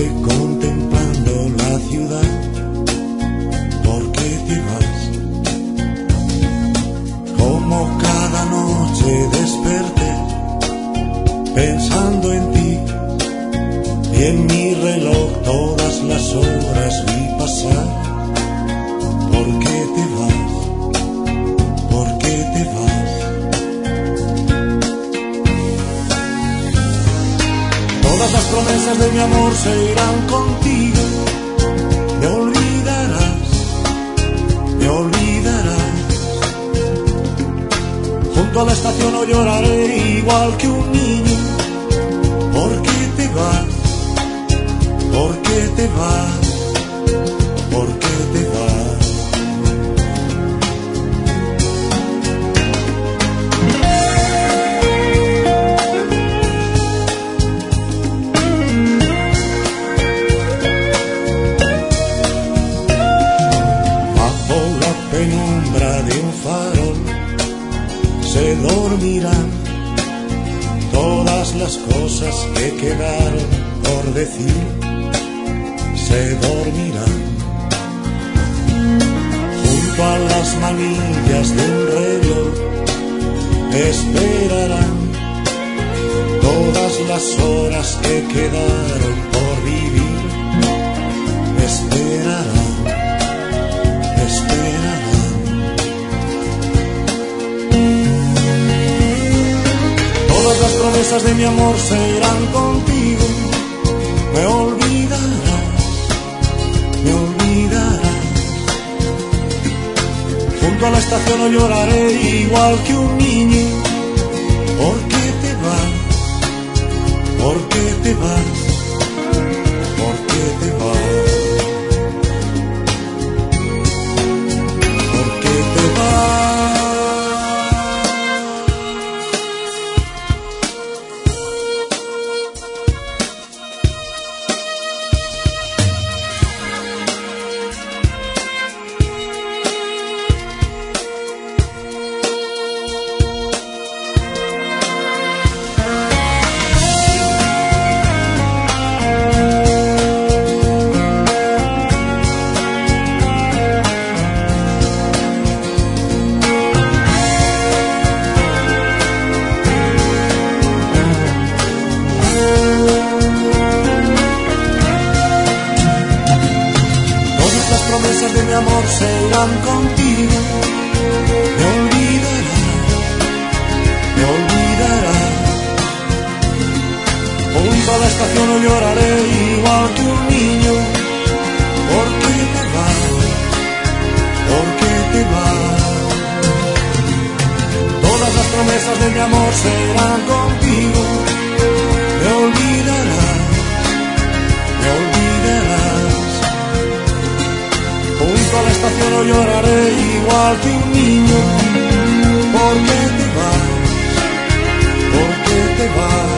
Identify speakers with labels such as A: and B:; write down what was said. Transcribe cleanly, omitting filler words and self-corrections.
A: contemplando la ciudad. ¿Por qué te vas? Como cada noche desperté pensando en ti, y en mi reloj todas las horas vi pasar. ¿Por qué te vas? ¿Por qué te vas? Todas las promesas de mi amor se irán contigo. Me olvidarás, me olvidarás. Junto a la estación no lloraré igual que un niño. ¿Por qué te vas? ¿Por qué te vas? ¿Por qué te vas? Bajo la penumbra de un farol se dormirán todas las cosas que quedaron por decir. Se dormirán junto a las manillas de un reloj. Esperarán todas las horas que quedaron por vivir. Esperarán, esperarán. Todas las promesas de mi amor se irán contigo. Me olvidarás, me olvidarás. Junto a la estación no lloraré igual que un niño. ¿Por qué te vas? ¿Por qué te vas? ¿Por qué te vas? ¿Por qué te vas? Las promesas de mi amor se irán contigo. Me olvidarás, me olvidarás. Junto a la estación no lloraré igual que un niño. ¿Por qué te vas? ¿Por qué te vas? Todas las promesas de mi amor se irán contigo. Me olvidarás, me olvidarás. Junto a la estación no lloraré igual que un niño. ¿Por qué te vas? ¿Por qué te vas?